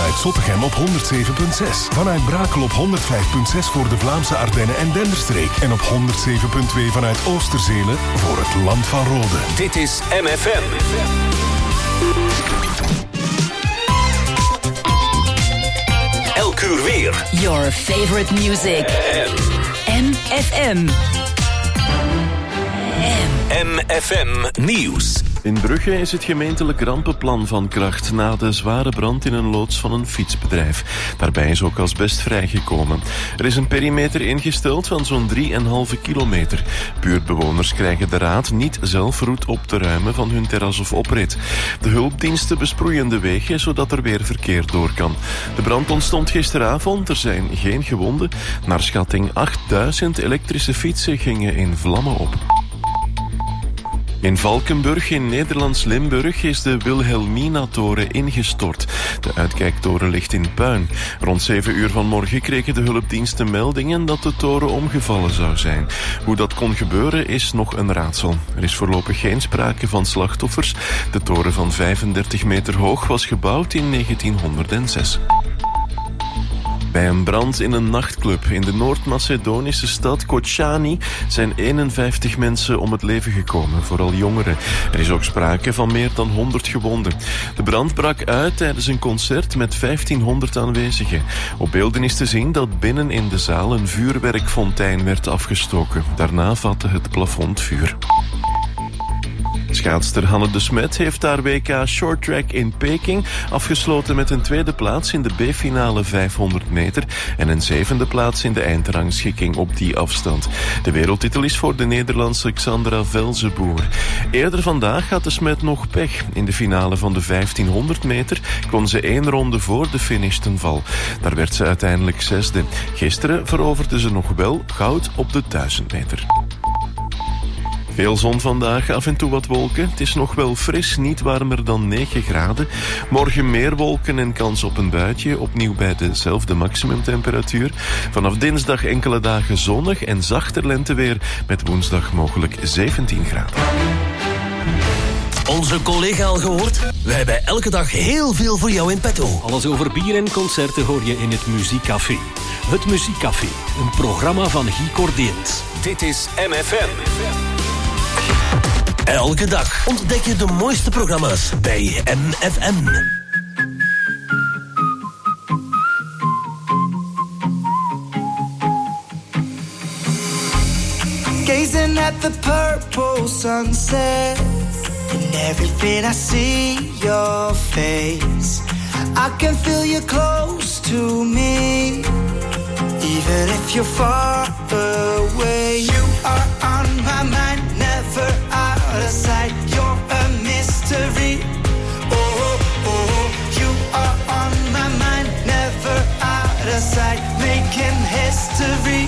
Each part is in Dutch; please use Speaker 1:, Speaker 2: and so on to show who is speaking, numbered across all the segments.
Speaker 1: vanuit Zottegem op 107.6. Vanuit Brakel op 105.6 voor de Vlaamse Ardennen en Denderstreek. En op 107.2 vanuit Oosterzele voor het Land van Rode.
Speaker 2: Dit is MFM. Elk uur weer.
Speaker 3: Your favorite music. MFM.
Speaker 2: MFM Nieuws.
Speaker 4: In Brugge is het gemeentelijk rampenplan van kracht na de zware brand in een loods van een fietsbedrijf. Daarbij is ook asbest vrijgekomen. Er is een perimeter ingesteld van zo'n 3,5 kilometer. Buurtbewoners krijgen de raad niet zelf roet op te ruimen van hun terras of oprit. De hulpdiensten besproeien de wegen zodat er weer verkeer door kan. De brand ontstond gisteravond, er zijn geen gewonden. Naar schatting 8000 elektrische fietsen gingen in vlammen op. In Valkenburg in Nederlands-Limburg is de Wilhelmina-toren ingestort. De uitkijktoren ligt in puin. Rond 7 uur vanmorgen kregen de hulpdiensten meldingen dat de toren omgevallen zou zijn. Hoe dat kon gebeuren is nog een raadsel. Er is voorlopig geen sprake van slachtoffers. De toren van 35 meter hoog was gebouwd in 1906. Bij een brand in een nachtclub in de Noord-Macedonische stad Kočani zijn 51 mensen om het leven gekomen, vooral jongeren. Er is ook sprake van meer dan 100 gewonden. De brand brak uit tijdens een concert met 1500 aanwezigen. Op beelden is te zien dat binnen in de zaal een vuurwerkfontein werd afgestoken. Daarna vatte het plafond vuur. Schaatster Hanne de Smet heeft haar WK Shorttrack in Peking afgesloten met een tweede plaats in de B-finale 500 meter en een 7e plaats in de eindrangschikking op die afstand. De wereldtitel is voor de Nederlandse Xandra Velzenboer. Eerder vandaag had de Smet nog pech. In de finale van de 1500 meter kon ze 1 ronde voor de finish ten val. Daar werd ze uiteindelijk 6e. Gisteren veroverde ze nog wel goud op de 1000 meter. Veel zon vandaag, af en toe wat wolken. Het is nog wel fris, niet warmer dan 9 graden. Morgen meer wolken en kans op een buitje. Opnieuw bij dezelfde maximumtemperatuur. Vanaf dinsdag enkele dagen zonnig en zachter lenteweer. Met woensdag mogelijk 17 graden.
Speaker 5: Onze collega al gehoord? Wij hebben elke dag heel veel voor jou in petto.
Speaker 6: Alles over bier en concerten hoor je in het Muziekcafé. Het Muziekcafé, een programma van Guy Cordeens.
Speaker 2: Dit is MFM.
Speaker 5: Elke dag ontdek je de mooiste programma's bij MFM.
Speaker 7: Gazing at the purple sunset, and everything I see your face. I can feel you close to me, even if you're far away. You are on my mind, never out of sight. You're a mystery. Oh, oh, you are on my mind, never out of sight, making history.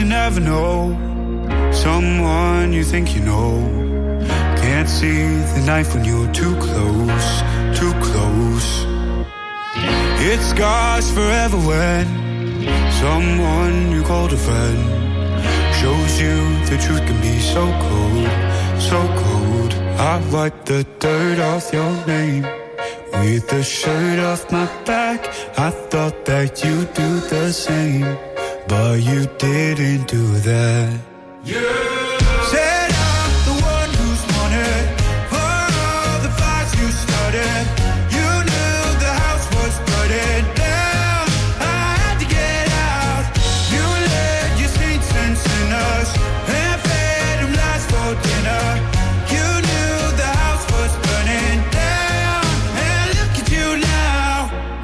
Speaker 8: you never know. Someone you think you know can't see the knife when you're too close, too close. It scars forever when someone you called a friend shows you the truth can be so cold, so cold. I wipe the dirt off your name with the shirt off my back. I thought that you'd do the same, but you didn't do that. Said I'm the one who's wanted for all the fights you started. You knew the house was burning down. I had to get out. You let your saints and sinners and fed them lies for dinner. You knew the house was burning down. And look at you now.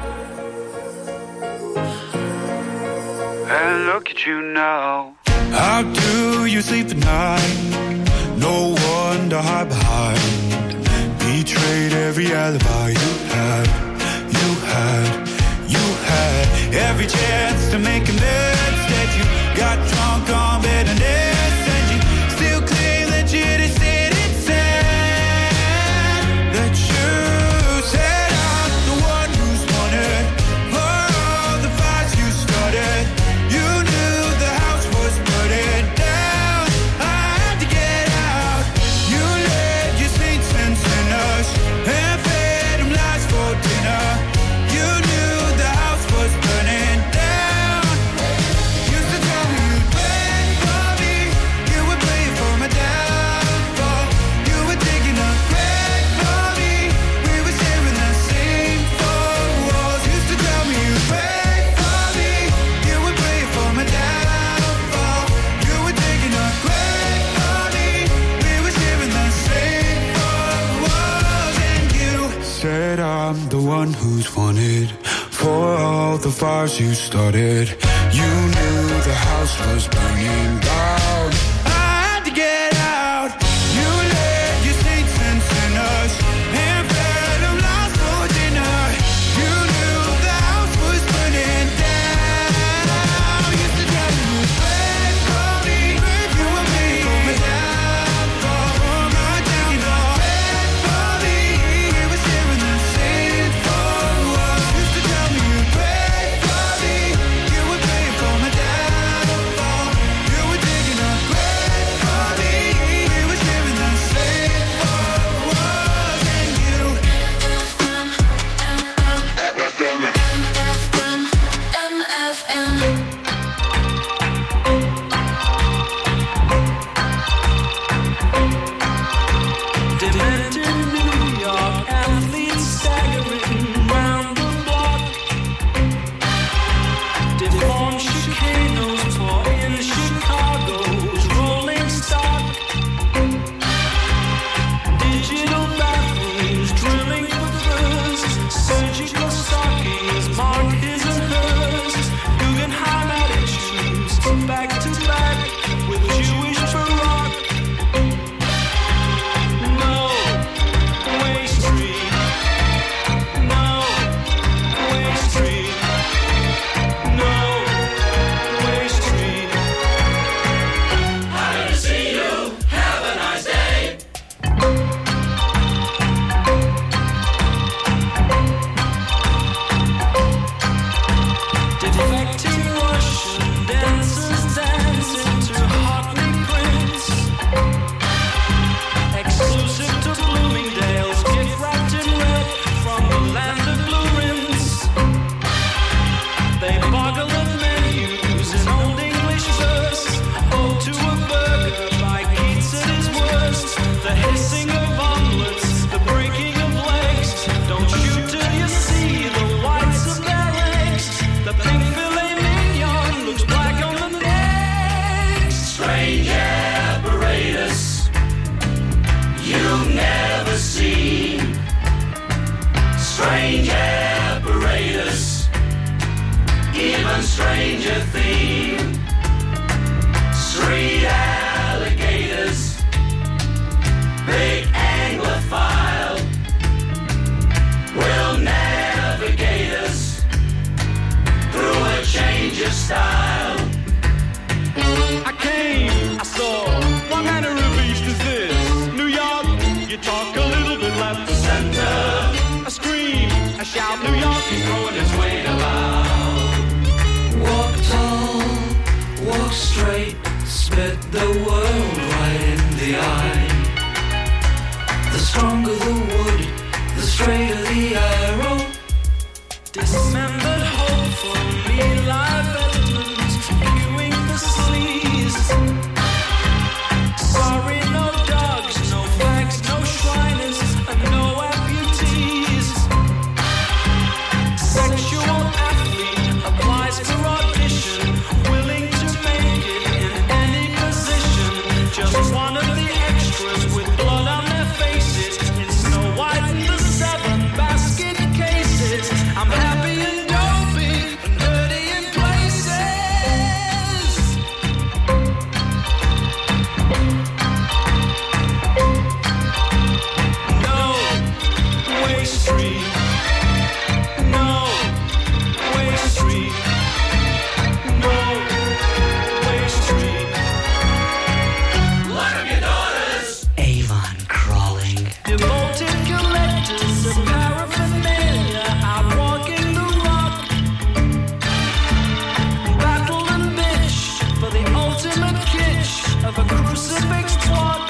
Speaker 8: And look at you now. How do you sleep at night? No one to hide behind. Betrayed every alibi you had. You had, you had every chance to make amends. Instead you got drunk on bitterness, and you still claim that you just didn't say that you said I'm the one who's wanted for all the fights you started. You knew the house was burning down. I had to get out. You led your saints and sinners and fed them lies for dinner. You knew the house was burning down. Used to tell me you'd wait for me. You would play for my downfall. You were digging a grave for me. We were sharing the same four walls. Used to tell me you'd wait for me. You would play for my downfall. You were digging a grave for me. We were sharing the same four walls. And you said I'm the one who's wanted for all the fires you started. You knew the house was burning down. I had to get out. You led your saints and sinners and fed them lies for dinner. You knew the house was burning down. Used to tell me you'd wait for me. You were made for my downfall, for my downfall. Wait for me. We were sharing the same four walls. Used to tell me you'd wait for me. You were paying for my downfall. You were digging a grave for me. We were sharing the same four walls. And you
Speaker 9: Demented New York athletes staggering round the block. Deformed chicanos pour in Chicago's rolling stock. Digital bathrooms drilling for furs. Surgical stockings mark his and hers. Guggenheim attitudes back to back with Jewish baroque. No way street. No way street. No way street. Happy to see you. Have a nice day. Defecting Russian dancers dancing to Hockney prints. Exclusive to Bloomingdale's, gift wrapped in red from the land of blue rinse. They boggle at menus in Old English verse. Ode to a burger by Keats at his worst. The hissing of omelets, the breaking of legs. Don't shoot till you see the whites of their eggs. The pink filet mignon looks black on the neck. Strange apparatus you've never seen. Strange apparatus, even stranger theme. Street alligators, big anglophile, will navigate us through a change of style. talk a little bit left to center. A scream, a shout, New York is throwing its weight about.
Speaker 10: Walk tall, walk straight, spit the world right in the eye. The stronger the wood, the straighter the arrow.
Speaker 9: Dismembered hope for me, live veterans, viewing the seas. Sorry, no dogs, no flags, no shriners, and no amputees. Sexual athlete applies for audition, willing to make it in any position. Just one of the extras with blood on their faces in Snow White and the 7 basket cases. I'm happy and dopey and dirty in places. No way street. No way street. No way street. Lock up your daughters.
Speaker 10: Avon crawling.
Speaker 9: Devoted collectors of paraphernalia out walking the rock. Battle and bitch for the ultimate kitsch of a crucifix plot.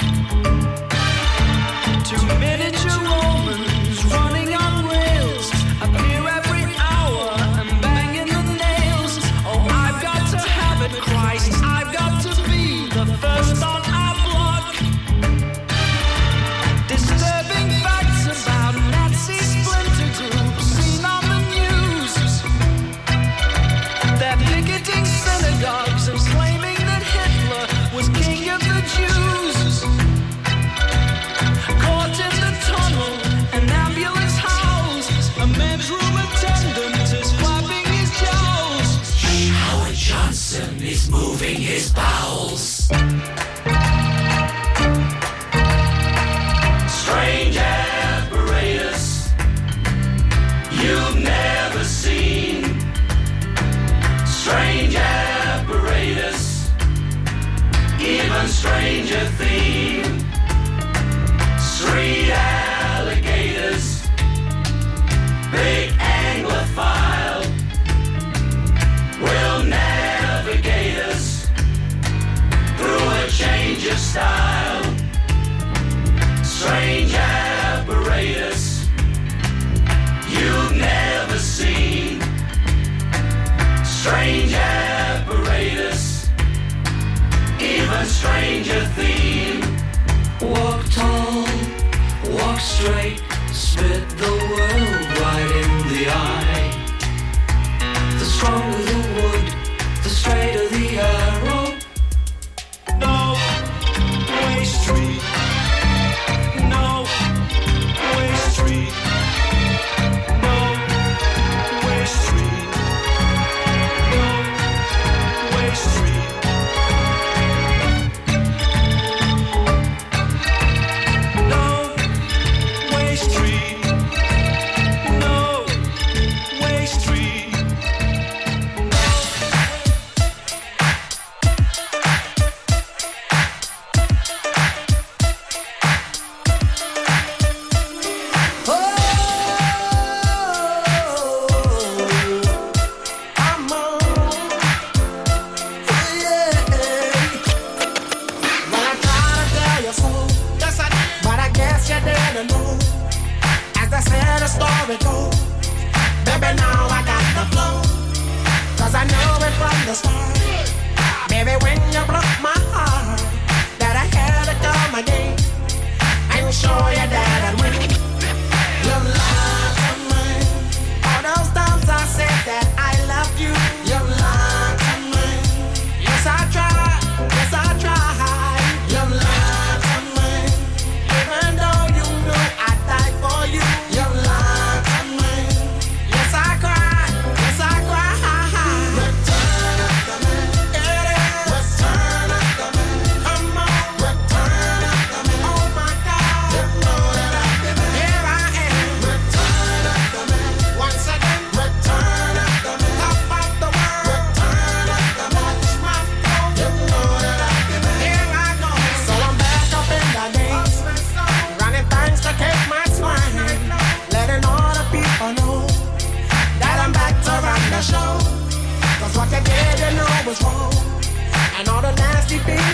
Speaker 9: 2 miniature Romans running on rails appear every hour and banging the nails. Oh, I've got to have it, Christ. I've got to be the first on our block. Disturbing facts about Nazi splinter groups seen on the news. They're picketing synagogues and claiming that Hitler was king of the Jews. Caught in the tunnel, an ambulance howls. A men's room attendant is flapping his jowls.
Speaker 10: Howard Johnson is moving his bowels.
Speaker 9: Strange apparatus you've never seen. Strange apparatus, even stranger theme. Street alligators, big anglophile, will navigate us through a change of style. Strange apparatus you've never seen. Strange apparatus, even stranger theme.
Speaker 10: Walk tall, walk straight, spit the world right in the eye. The stronger the wood, the straighter the arrow.
Speaker 9: No way street. No way street. No way street. No way street. No way street. No way street.
Speaker 7: Baby, now I got the flow, 'cause I know it from the start. Baby, when you broke my heart, that I had to come again and show you that I'd win. Your love to mine. All those times I said that I loved you. Your love to mine. Yes, I tried. Yes, I tried. Your love to mine. Even though you know I'd die for you. Your love to mine. Yes, I cried. Yes, I cried. Return of the man. It is. Return of the man. Come on. Return of the man. Oh my God. You know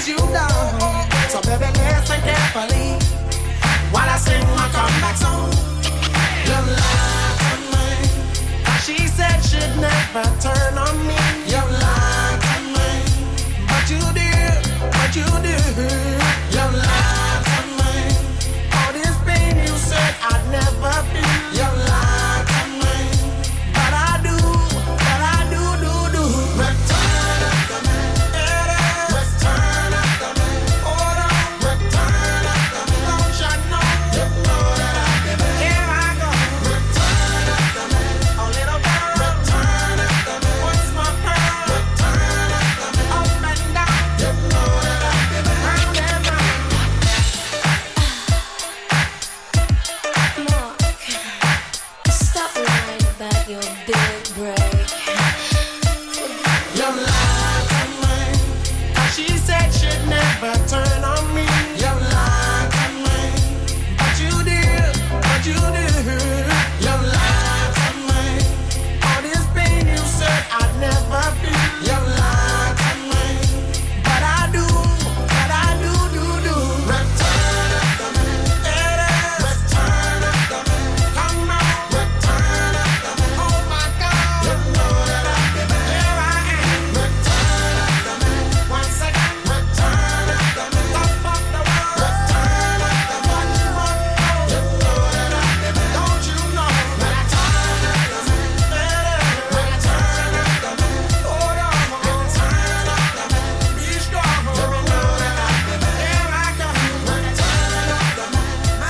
Speaker 11: let you down. So baby, listen carefully while I sing my comeback song. You lied to me. She said she'd never turn on me. You lied to me, but you did, but you did. You lied to me. All this pain you said I'd never feel. You lied to me, but I do, do. Return up to me, return up to me. Hold on, return up to me. Don't you know? You know that I give it. Here I go. Return up to me, oh little girl. Return up to me, what's my pearl? Return up to me, up and down. You know that I give it. Round and round.
Speaker 12: Mark, stop lying about your big break.
Speaker 11: You lied to me. She said she'd never turn on me. You lied to me, but you did, but you did. You lied to me. All this pain you said I'd never feel. You lied to me, but I do, do. Return up to me, return up to me. Come on, return up to me. Oh my God, you know that I give it. Here I am. Return up to me, once again. Return up to me, top of the world. Return up to me, one more. You know that I give it. Don't you know? Return up to me, return up to me. Hold on, return up to me. Be strong. You know that I give it. Here I come. Return up to me.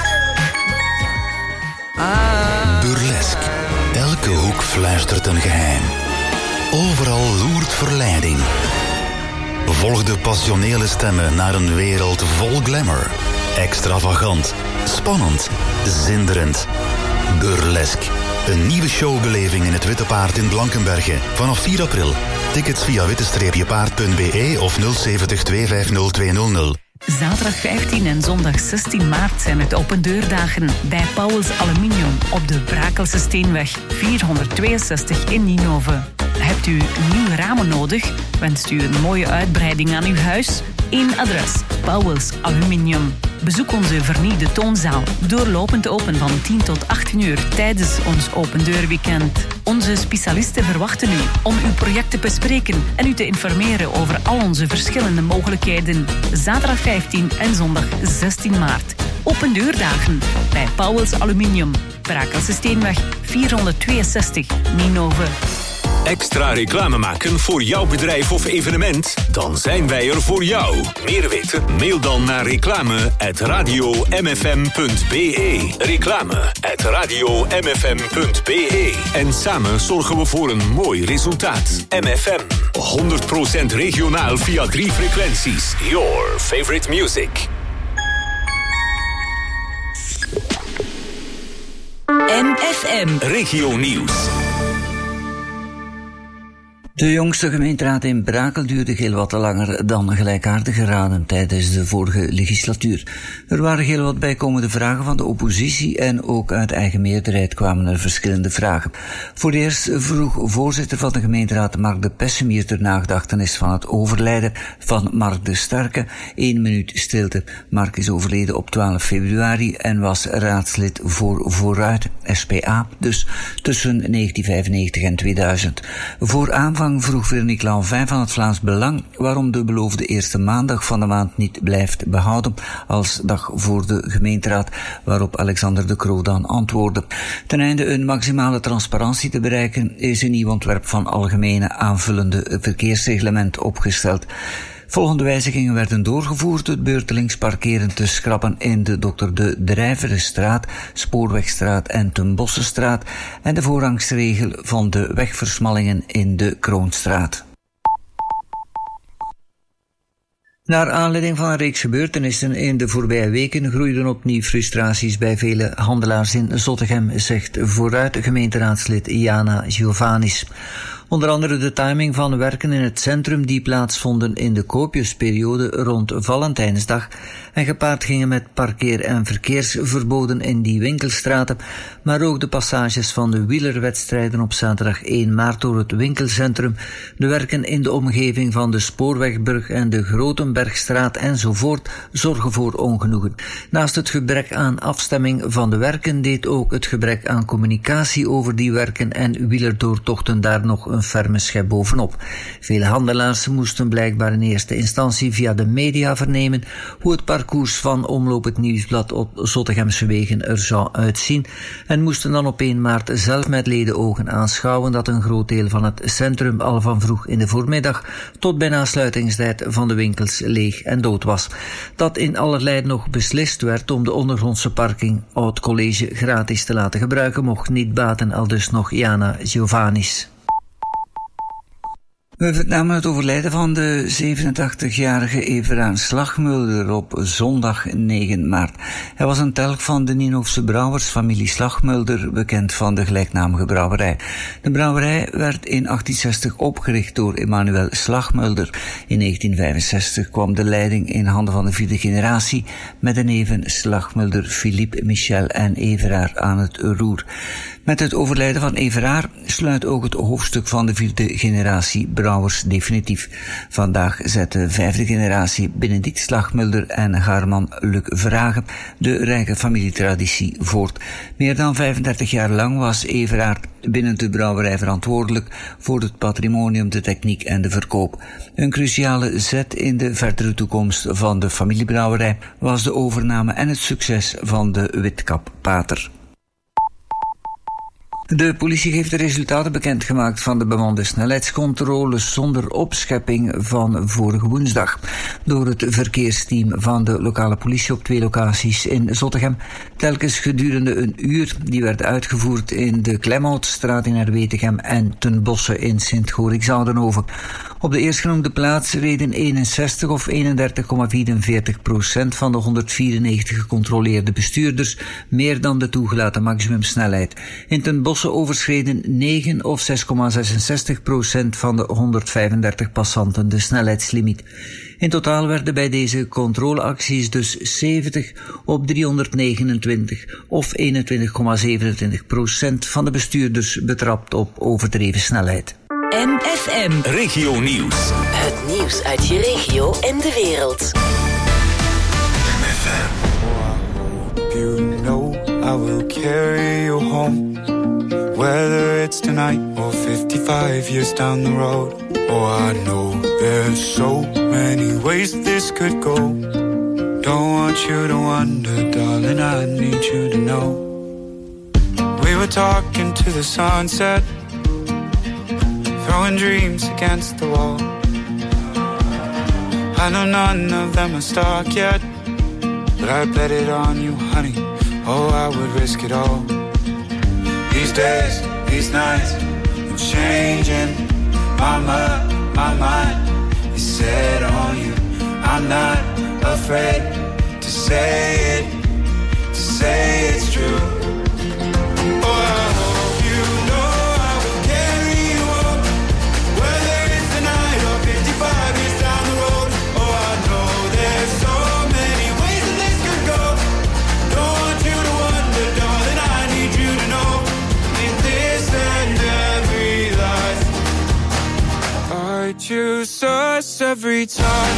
Speaker 13: Burlesque. Elke hoek fluistert een geheim. Overal loert verleiding. Volg de passionele stemmen naar een wereld vol glamour. Extravagant, spannend, zinderend. Burlesque. Een nieuwe showbeleving in het Witte Paard in Blankenberge. Vanaf 4 april. Tickets via witte-paard.be of 070 250 200.
Speaker 3: Zaterdag 15 en zondag 16 maart zijn het opendeurdagen bij Pauwels Aluminium op de Brakelse Steenweg 462 in Ninove. Hebt u nieuwe ramen nodig? Wenst u een mooie uitbreiding aan uw huis? Eén adres, Pauwels Aluminium. Bezoek onze vernieuwde toonzaal, doorlopend open van 10 tot 18 uur tijdens ons opendeurweekend. Onze specialisten verwachten u om uw project te bespreken en u te informeren over al onze verschillende mogelijkheden. Zaterdag 15 en zondag 16 maart. Opendeurdagen bij Pauwels Aluminium, Brakelse Steenweg 462, Ninove.
Speaker 2: Extra reclame maken voor jouw bedrijf of evenement? Dan zijn wij er voor jou. Meer weten? Mail dan naar reclame@radiomfm.be. Reclame@radiomfm.be. En samen zorgen we voor een mooi resultaat. MFM. 100% regionaal via 3 frequenties. Your favorite music.
Speaker 3: MFM.
Speaker 2: Regio Nieuws.
Speaker 14: De jongste gemeenteraad in Brakel duurde heel wat langer dan gelijkaardige raden tijdens de vorige legislatuur. Er waren heel wat bijkomende vragen van de oppositie en ook uit eigen meerderheid kwamen er verschillende vragen. Voor het eerst vroeg voorzitter van de gemeenteraad Mark de Pessemier ter nagedachtenis van het overlijden van Mark de Starke 1 minuut stilte. Mark is overleden op 12 februari en was raadslid voor Vooruit, SPA, dus tussen 1995 en 2000. Voor aanvang vroeg Veronique Lanvin van het Vlaams Belang waarom de beloofde eerste maandag van de maand niet blijft behouden als dag voor de gemeenteraad, waarop Alexander De Croo dan antwoordde. Ten einde een maximale transparantie te bereiken is een nieuw ontwerp van algemene aanvullende verkeersreglement opgesteld. Volgende wijzigingen werden doorgevoerd: het beurtelings parkeren te schrappen in de Dr. De Drijverenstraat, Spoorwegstraat en Ten Bossenstraat en de voorrangsregel van de wegversmallingen in de Kroonstraat. Naar aanleiding van een reeks gebeurtenissen in de voorbije weken groeiden opnieuw frustraties bij vele handelaars in Zottegem, zegt Vooruit gemeenteraadslid Jana Giovannis. Onder andere de timing van werken in het centrum die plaatsvonden in de koopjesperiode rond Valentijnsdag en gepaard gingen met parkeer- en verkeersverboden in die winkelstraten, maar ook de passages van de wielerwedstrijden op zaterdag 1 maart door het winkelcentrum, de werken in de omgeving van de Spoorwegbrug en de Grotenbergstraat enzovoort zorgen voor ongenoegen. Naast het gebrek aan afstemming van de werken deed ook het gebrek aan communicatie over die werken en wielerdoortochten daar nog een ferme schep bovenop. Veel handelaars moesten blijkbaar in eerste instantie via de media vernemen hoe het parcours van Omloop het Nieuwsblad op Zottegemse wegen er zou uitzien en moesten dan op 1 maart zelf met leden ogen aanschouwen dat een groot deel van het centrum al van vroeg in de voormiddag tot bijna sluitingstijd van de winkels leeg en dood was. Dat in allerlei nog beslist werd om de ondergrondse parking Oud College gratis te laten gebruiken mocht niet baten, aldus nog Jana Giovannis. We vernamen het overlijden van de 87-jarige Everaan Slagmulder op zondag 9 maart. Hij was een telg van de Nienhoofse brouwersfamilie Slagmulder, bekend van de gelijknamige brouwerij. De brouwerij werd in 1860 opgericht door Emanuel Slagmulder. In 1965 kwam de leiding in handen van de 4e generatie met de neven Slagmulder, Philippe, Michel en Everaar aan het roer. Met het overlijden van Everaar sluit ook het hoofdstuk van de 4e generatie brouwers definitief. Vandaag zet de 5e generatie Benedict Slagmulder en Garman Luc Verhagen de rijke familietraditie voort. Meer dan 35 jaar lang was Everaar binnen de brouwerij verantwoordelijk voor het patrimonium, de techniek en de verkoop. Een cruciale zet in de verdere toekomst van de familiebrouwerij was de overname en het succes van de Witkap Pater. De politie heeft de resultaten bekendgemaakt van de bemande snelheidscontroles zonder opschepping van vorige woensdag. Door het verkeersteam van de lokale politie op 2 locaties in Zottegem, telkens gedurende een uur, die werd uitgevoerd in de Klemhoutstraat in Herwetegem en Ten Bosse in Sint-Gorik-Zoudenhoven. Op de eerstgenoemde plaats reden 61 of 31,44% van de 194 gecontroleerde bestuurders meer dan de toegelaten maximumsnelheid. In Ten Bosse overschreden 9 of 6,66% van de 135 passanten de snelheidslimiet. In totaal werden bij deze controleacties dus 70 op 329 of 21,27% van de bestuurders betrapt op overdreven snelheid.
Speaker 2: MFM Regio Nieuws.
Speaker 15: Het nieuws uit je regio en de wereld.
Speaker 8: MFM. You know I will carry you home, whether it's tonight or 55 years down the road. Oh, I know there's so many ways this could go. Don't want you to wonder, darling, I need you to know. We were talking to the sunset, throwing dreams against the wall. I know none of them are stuck yet, but I bet it on you, honey. Oh, I would risk it all. These days, these nights, I'm changing my mind is set on you. I'm not afraid to say it's true. Choose us every time.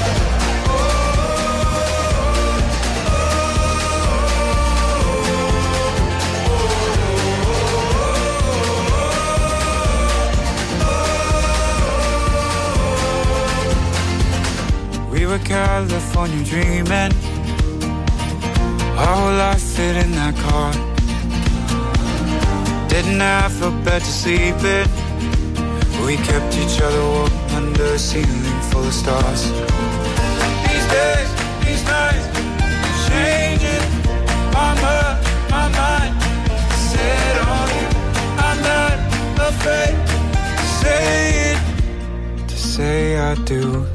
Speaker 8: We were California dreaming, our whole life fit in that car. Didn't have a bed to sleep in, we kept each other warm under a ceiling full of stars. These days, these nights, changing my mind, set on you. I'm not afraid to say I do.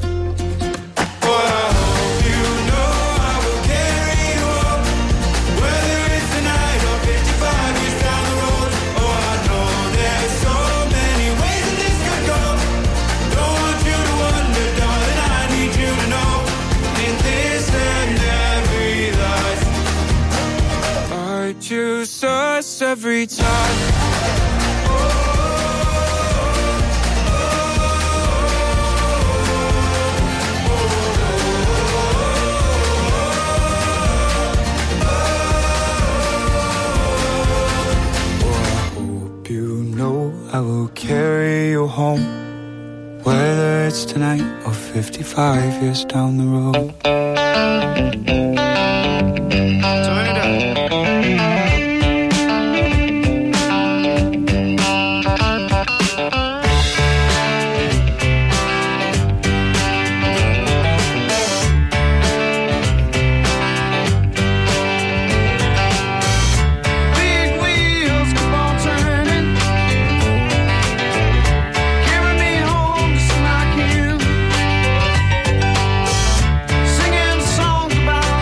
Speaker 8: choose us every time. I will carry you home, whether it's tonight or 55 years down the road. Turn it up.
Speaker 11: About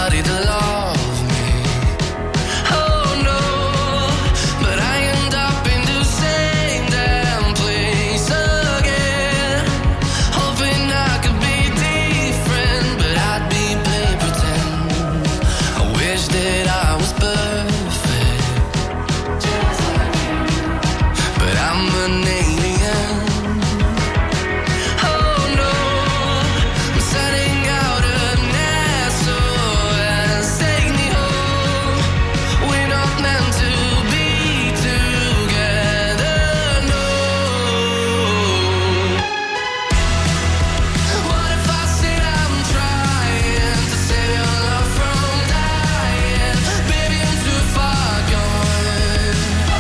Speaker 16: somebody to love me. Oh no, but I end up in the same damn place again. Hoping I could be different, but I'd be play pretend. I wish that I was perfect, but I'm an alien. Oh no, I'm setting out an SOS. Take me home. We're not meant to be together, no. What if I said I'm trying to save your love from dying? Baby, I'm too far gone.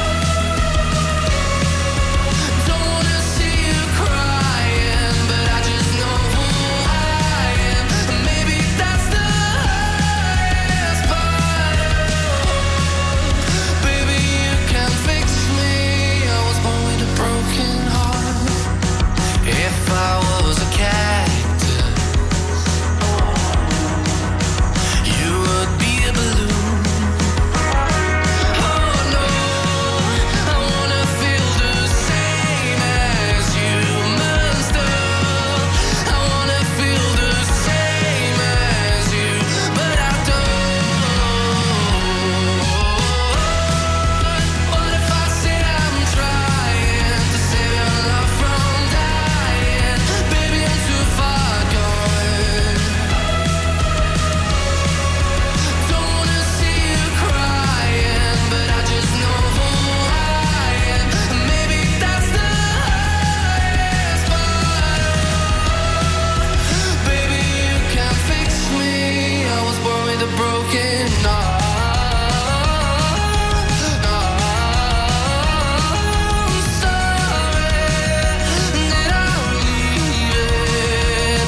Speaker 16: Don't wanna see you crying, but I just know who I am. Maybe that's the hardest part. Baby, you can fix me. I was born with a broken heart. If I was a cactus, you would be a balloon. Oh no, I wanna feel the same as you must have. I wanna feel the same as you, but I don't. What if I said I'm trying to save your love from dying? Baby, I'm too far gone. Don't wanna see you crying, but I just know who I am. Maybe that's the hardest part. Baby, you can fix me. I was born with a broken heart. I'm sorry that I'm leaving.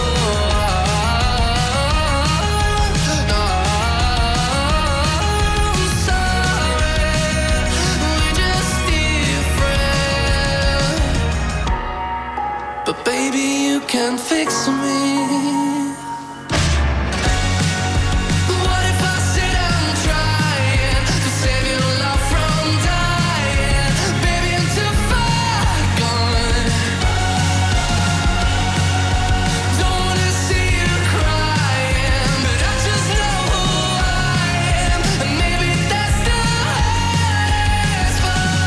Speaker 16: I'm sorry, we're just different. But baby, you can fix me. What if I said I'm trying to save your love from dying? Baby, I'm too far gone. Don't wanna see you crying, but I just know who I am. And maybe that's the hardest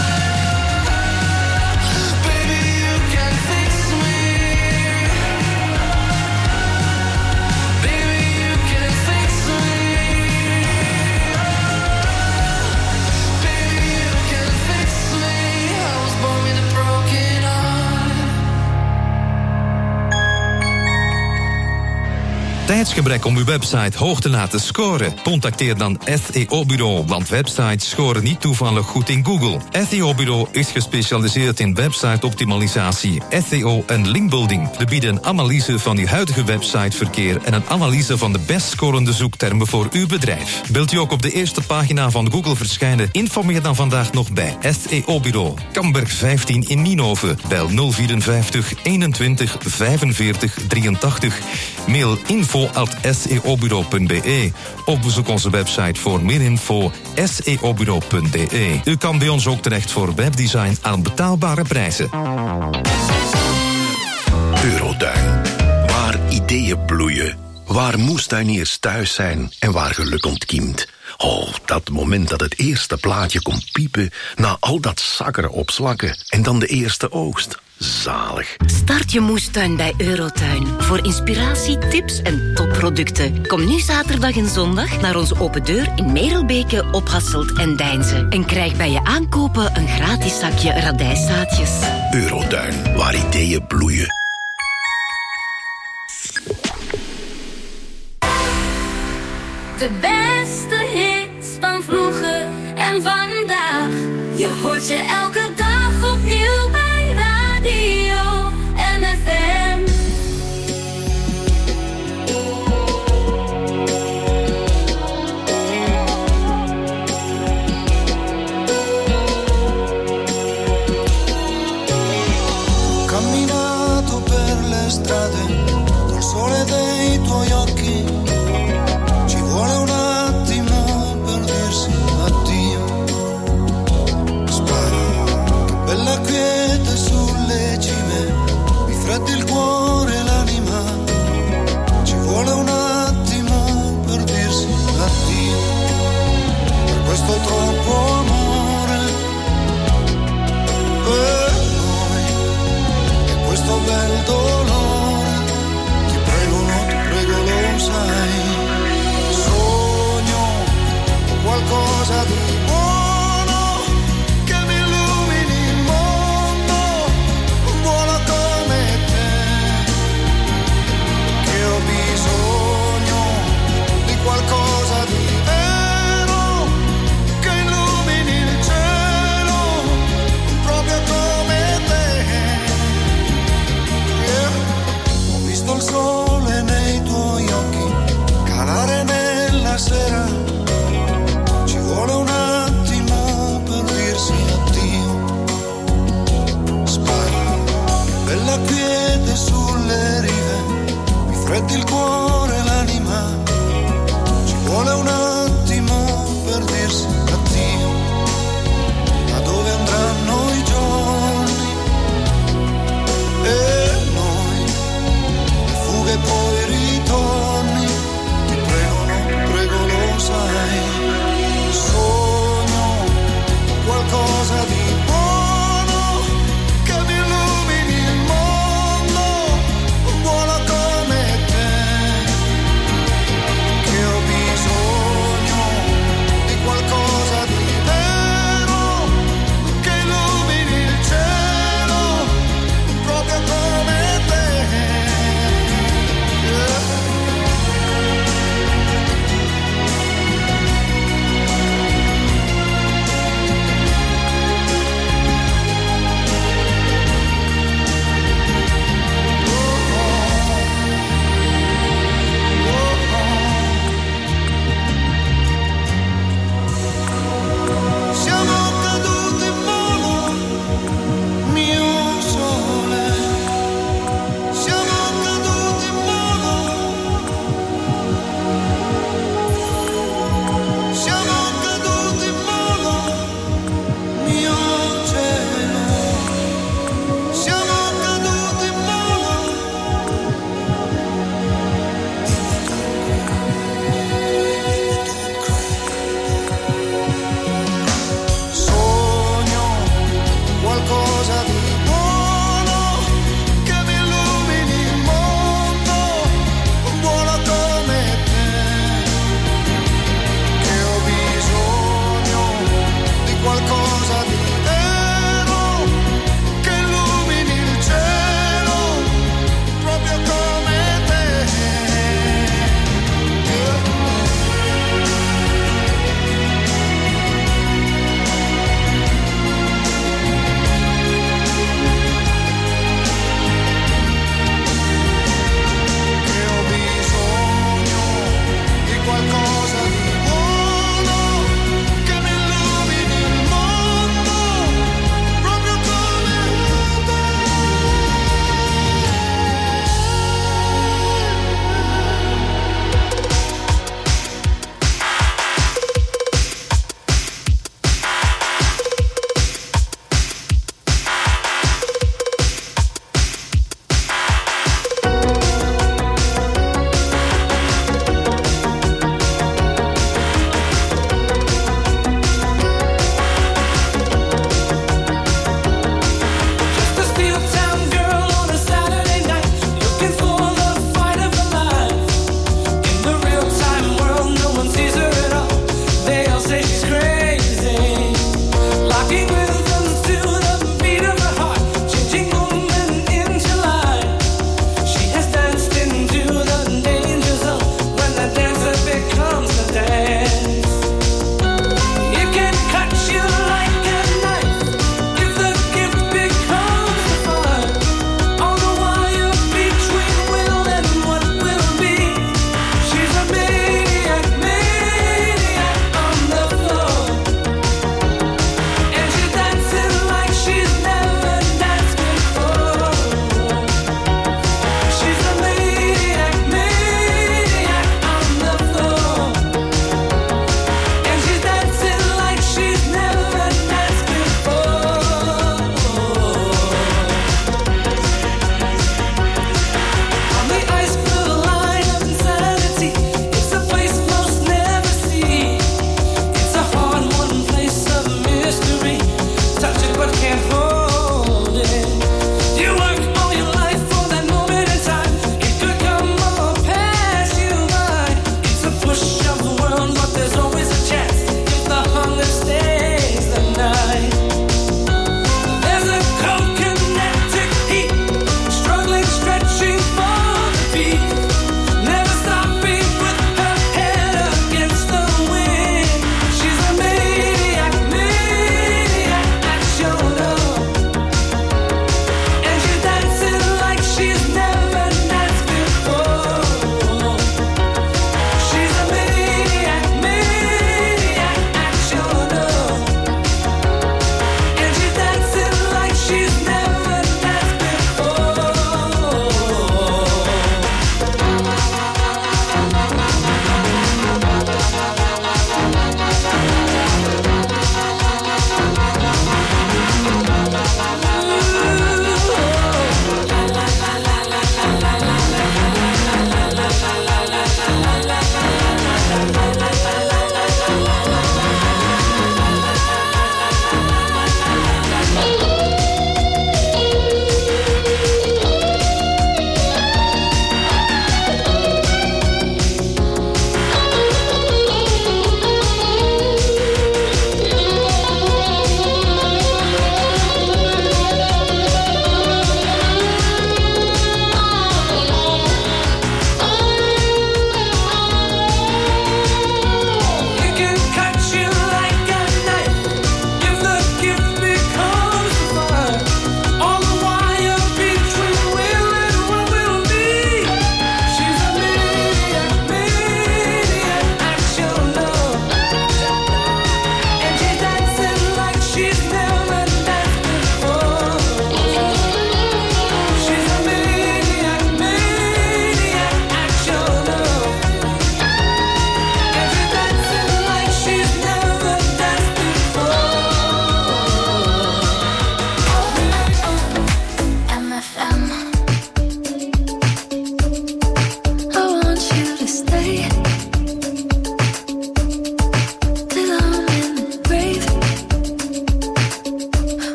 Speaker 16: part. Baby, you can fix me. Baby, you can fix me. Baby, you can fix me. I was born with a broken heart.
Speaker 17: Tijdsgebrek om uw website hoog te laten scoren? Contacteer dan SEO Bureau, want websites scoren niet toevallig goed in Google. SEO Bureau is gespecialiseerd in website-optimalisatie, SEO en linkbuilding. We bieden een analyse van uw huidige websiteverkeer en een analyse van de best scorende zoektermen voor uw bedrijf. Wilt u ook op de eerste pagina van Google verschijnen? Informeer dan vandaag nog bij SEO Bureau. Kamberg 15 in Nienhoven. Bel 054 21 45 83. Mail info@seobureau.be of bezoek onze website voor meer info seobureau.be. U kan bij ons ook terecht voor webdesign aan betaalbare prijzen.
Speaker 18: Eurotuin, waar ideeën bloeien, waar moestuiniers thuis zijn en waar geluk ontkiemt. Oh, dat moment dat het eerste plaatje komt piepen na al dat zakkeren op slakken en dan de eerste oogst. Zalig.
Speaker 19: Start je moestuin bij Eurotuin. Voor inspiratie, tips en topproducten. Kom nu zaterdag en zondag naar onze open deur in Merelbeke, Ophasselt en Deinze. En krijg bij je aankopen een gratis zakje radijszaadjes.
Speaker 18: Eurotuin, waar ideeën bloeien.
Speaker 20: De beste hits van vroeger en vandaag. Je hoort je elke dag opnieuw bij Radio NFM.
Speaker 11: Camminato per le strade col sole dei tuoi occhi. Ci vuole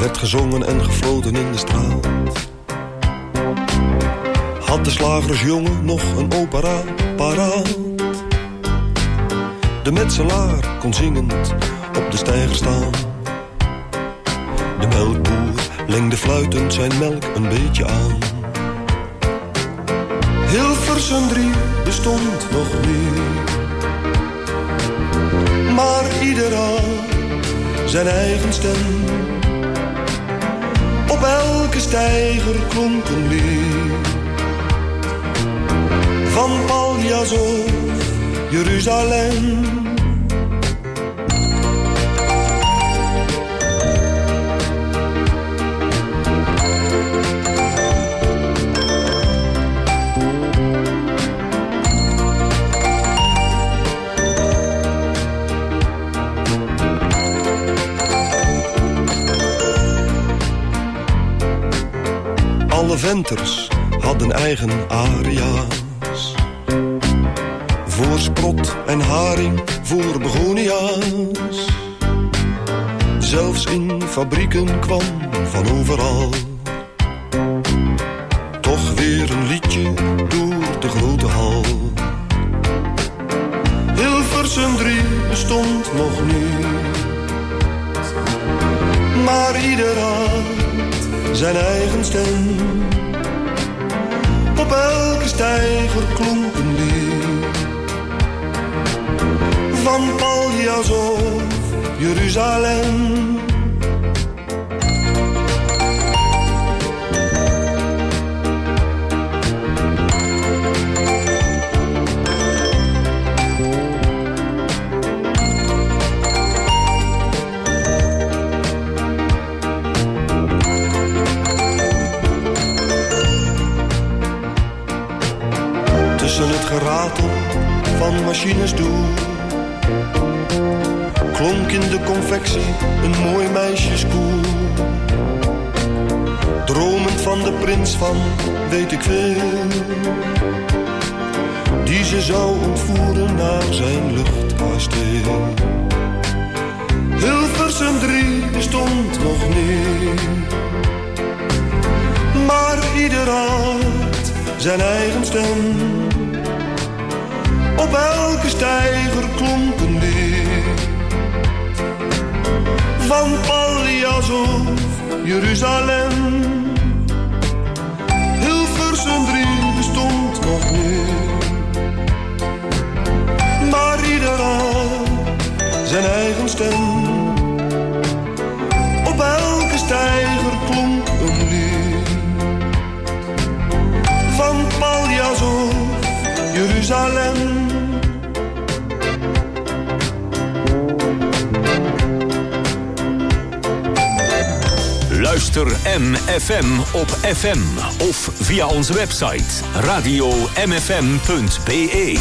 Speaker 21: werd gezongen en gefloten in de straat. Had de slagersjongen nog een opera paraat. De metselaar kon zingend op de steiger staan. De melkboer lengde fluitend zijn melk een beetje aan. Hilversum 3 bestond nog niet, maar ieder had zijn eigen stem. Op elke steiger klonk een lied, van Paljas of Jeruzalem. Alle venters hadden eigen aria's, voor sprot en haring, voor begonia's. Zelfs in fabrieken kwam van overal toch weer een liedje door de grote hal. Hilversum 3 bestond nog niet, maar ieder had zijn eigen stem. Op elke steiger klonk een lied, van Paljas of Jeruzalem. Tussen het geratel van machines door klonk in de confectie een mooi meisjeskoor. Dromend van de prins van weet ik veel, die ze zou ontvoeren naar zijn luchtkasteel. Hilversum 3 bestond nog niet, maar ieder had zijn eigen stem. Op elke steiger klonk een lied, van Paljas of Jeruzalem. Hilversum 3 bestond nog niet, maar ieder had zijn eigen stem. Op elke steiger klonk een lied, van Paljas of Jeruzalem.
Speaker 2: Luister MFM op FM of via onze website radio-mfm.be.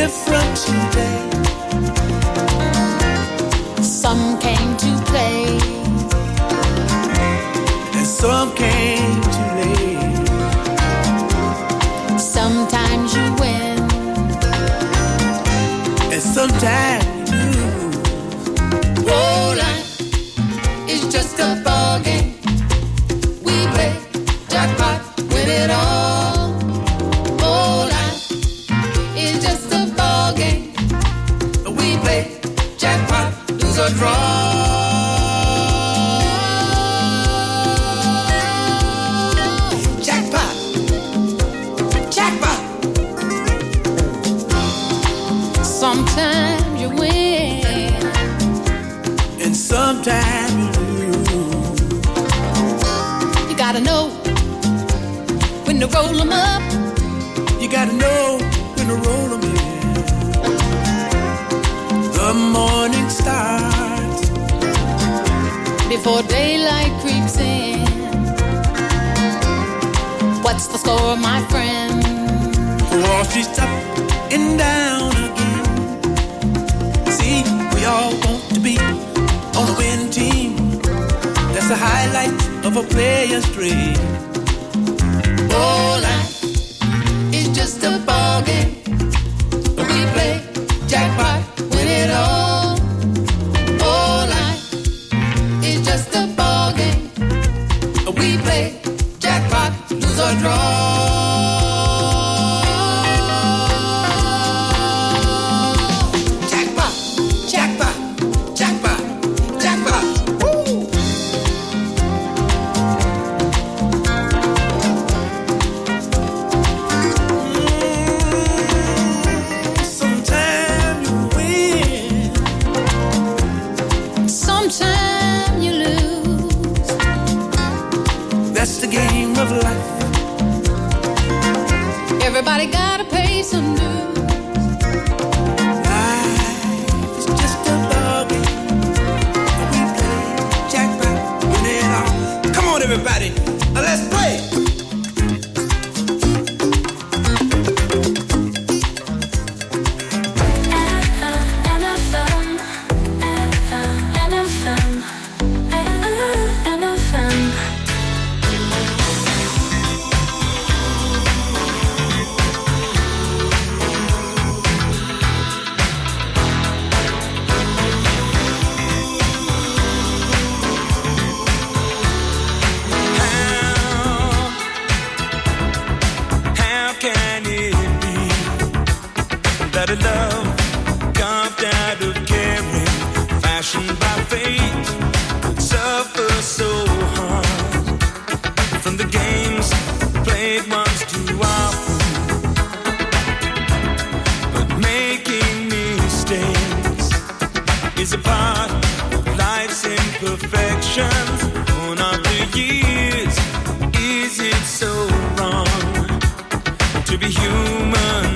Speaker 7: different today.
Speaker 1: Some came to play,
Speaker 7: and some came too late.
Speaker 1: Sometimes you win,
Speaker 7: and sometimes you lose.
Speaker 1: Oh, life is just a ball game. We play jackpot, win it all. Oh, life is just a ball game. We play jackpot, lose or draw. Jackpot, jackpot. Sometimes you win,
Speaker 7: and sometimes you lose.
Speaker 1: You gotta know when to roll 'em up.
Speaker 7: You gotta know when to roll 'em in. The morning starts
Speaker 1: before daylight creeps in. What's the score, my friend?
Speaker 7: Wall Street's up and down again. See, we all want to be on a winning team. That's the highlight of a player's dream.
Speaker 1: Oh, life is just a ball game. We play jackpot, win it all. Oh, life is just a ball game. We play jackpot, lose or draw. Jackpot, jackpot, jackpot, jackpot. Woo!
Speaker 7: Sometimes you win,
Speaker 1: Sometimes you lose.
Speaker 7: that's the game of life.
Speaker 1: Everybody gotta pay some dues.
Speaker 7: Life is just a ball game. We play jackpot, win it all. Come on, everybody, let's play.
Speaker 8: How can it be that a love carved out of caring, fashioned by fate, would suffer so hard from the games played once too often? But making mistakes is a part of life's imperfections. Born after years, is it so wrong to be human